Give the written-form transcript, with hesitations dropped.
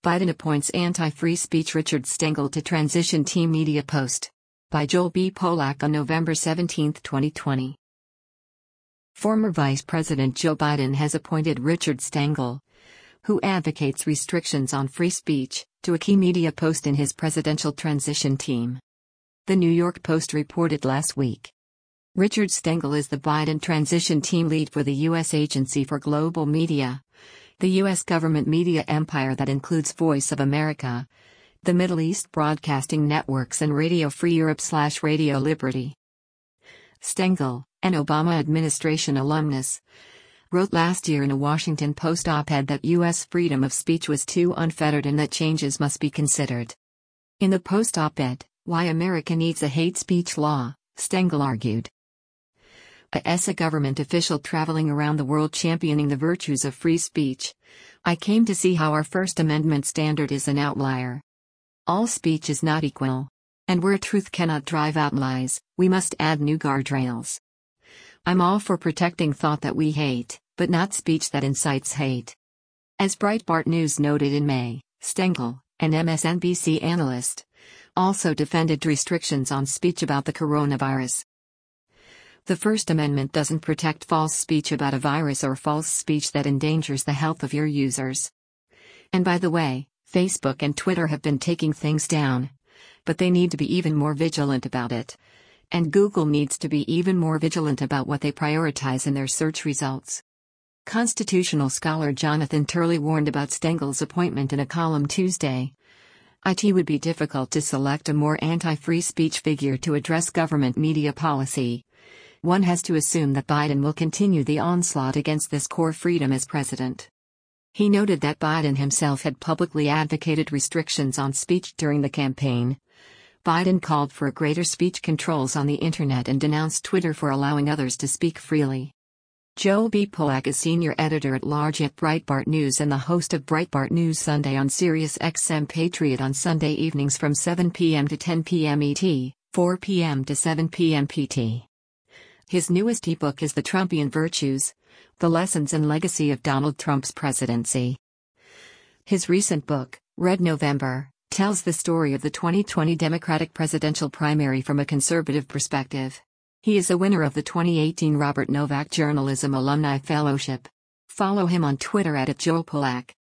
Biden appoints anti-free speech Richard Stengel to transition team media post. By Joel B. Polak on November 17, 2020. Former Vice President Joe Biden has appointed Richard Stengel, who advocates restrictions on free speech, to a key media post in his presidential transition team. The New York Post reported last week. Richard Stengel is the Biden transition team lead for the U.S. Agency for Global Media, the U.S. government media empire that includes Voice of America, the Middle East Broadcasting Networks and Radio Free Europe/Radio Liberty. Stengel, an Obama administration alumnus, wrote last year in a Washington Post op-ed that U.S. freedom of speech was too unfettered and that changes must be considered. In the Post op-ed, Why America Needs a Hate Speech Law, Stengel argued. As a government official traveling around the world championing the virtues of free speech, I came to see how our First Amendment standard is an outlier. All speech is not equal. And where truth cannot drive out lies, we must add new guardrails. I'm all for protecting thought that we hate, but not speech that incites hate. As Breitbart News noted in May, Stengel, an MSNBC analyst, also defended restrictions on speech about the coronavirus. The First Amendment doesn't protect false speech about a virus or false speech that endangers the health of your users. And by the way, Facebook and Twitter have been taking things down, but they need to be even more vigilant about it. And Google needs to be even more vigilant about what they prioritize in their search results. Constitutional scholar Jonathan Turley warned about Stengel's appointment in a column Tuesday. It would be difficult to select a more anti-free speech figure to address government media policy. One has to assume that Biden will continue the onslaught against this core freedom as president. He noted that Biden himself had publicly advocated restrictions on speech during the campaign. Biden called for greater speech controls on the internet and denounced Twitter for allowing others to speak freely. Joel B. Polak is senior editor-at-large at Breitbart News and the host of Breitbart News Sunday on Sirius XM Patriot on Sunday evenings from 7 p.m. to 10 p.m. ET, 4 p.m. to 7 p.m. PT. His newest ebook is The Trumpian Virtues: The Lessons and Legacy of Donald Trump's Presidency. His recent book, Red November, tells the story of the 2020 Democratic presidential primary from a conservative perspective. He is a winner of the 2018 Robert Novak Journalism Alumni Fellowship. Follow him on Twitter @JoelPolak.